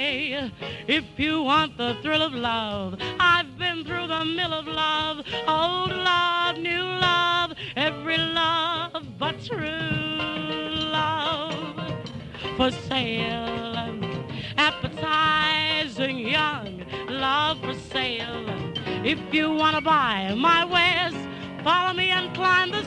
say, if you want the thrill of love, I've been through the mill of love, old love, new love, every love but true love. For sale, appetizing young love for sale. If you want to buy my wares, follow me and climb the